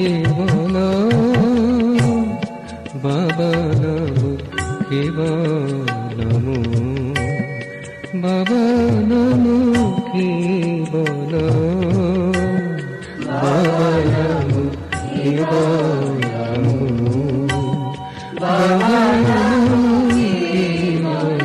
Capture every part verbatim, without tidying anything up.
কেবল বাবা নমো কেবল নমো বাবা নমো কেবল বাবা নমো কেবল নমো বাবা নমো কেবল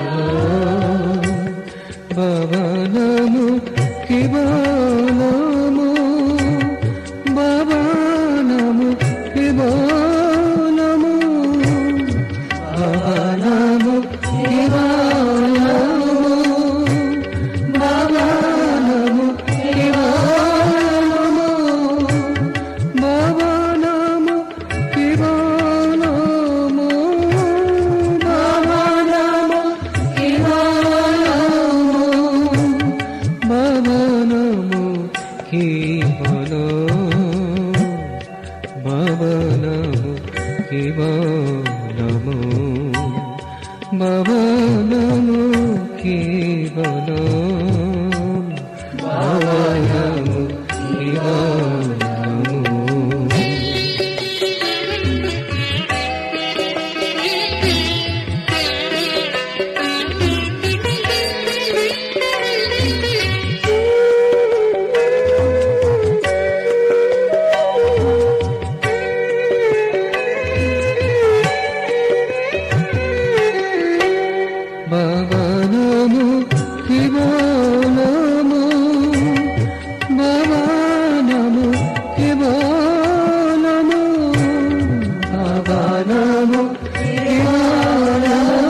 বাবা নমো কেবল নমো বাবা নমো কেবল নমো বাবা নমো কেবল নমো বাবা নমো কেবল নমো বাবা নমো কেবল নমো বাবা নমো কেবল নমো বাবা নমো কেবল বাবা নমো কেবল নমো বাবা নমো কেবল বাবা নমো কেবল নমো বাবা নমো কেবল নমো বাবা নমো কেবল নমো বাবা নমো কেবল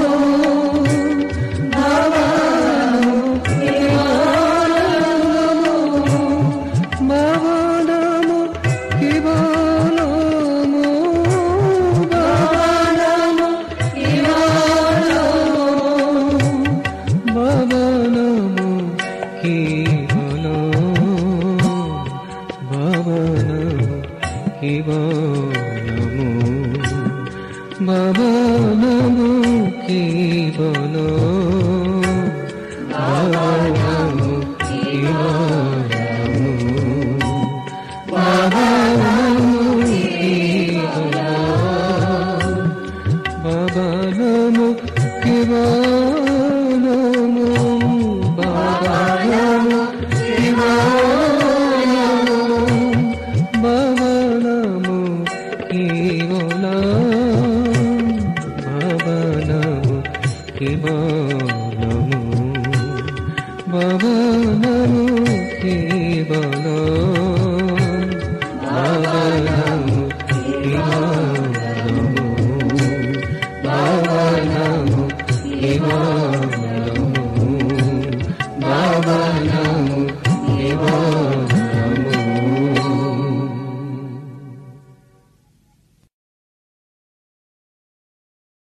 নমো বাবা নমো কেবল নমো বাবা নমো কেবল নমো বাবা নমো কেবল বাবা নমো কেবল বাবা নমো কেবল নমো বাবা